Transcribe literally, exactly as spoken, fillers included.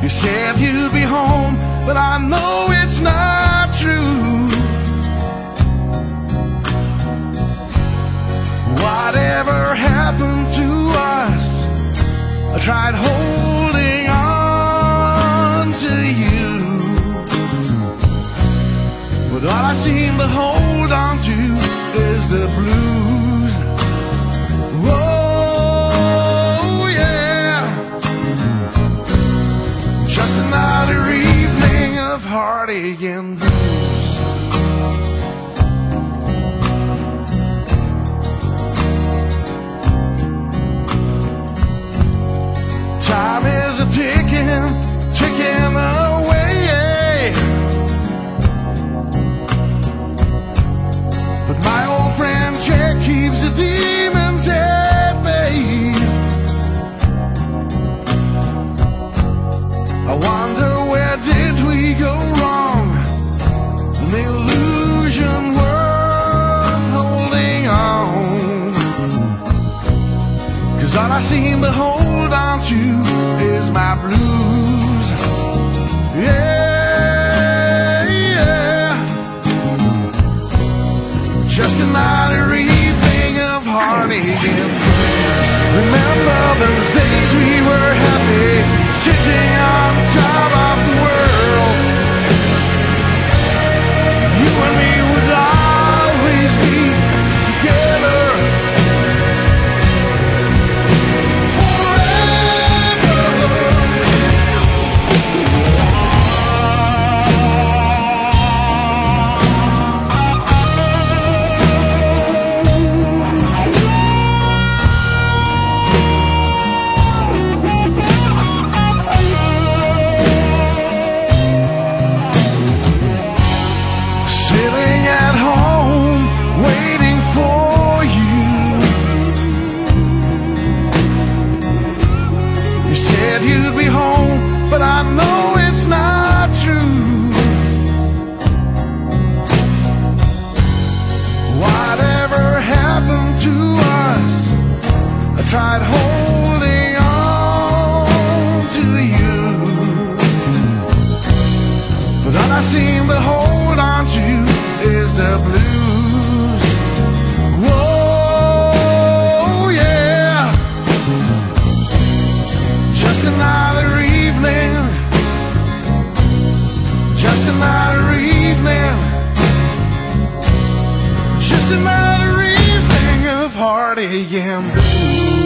You said you'd be home, but I know it's not true. Whatever happened to us? I tried holding on to you, but all I seem to hold on to is the blues. Oh yeah, just another evening of heartache and blues. Time is a ticking, ticking away, but my old friend Jack keeps the demons at bay. I wonder, where did we go wrong? An illusion worth holding on, 'cause all I seem to hold on to is my blues. Yeah, yeah. Just another evening of heartache and blues. Remember those days we were happy, sitting on top of the world. You and me would always be together. You'd be home, but I know it's not true. Whatever happened to us? I tried holding on to you, but all I seem to hold on to is the blues. Whoa, yeah. Just another evening, just another evening, just another evening of heartache and blues.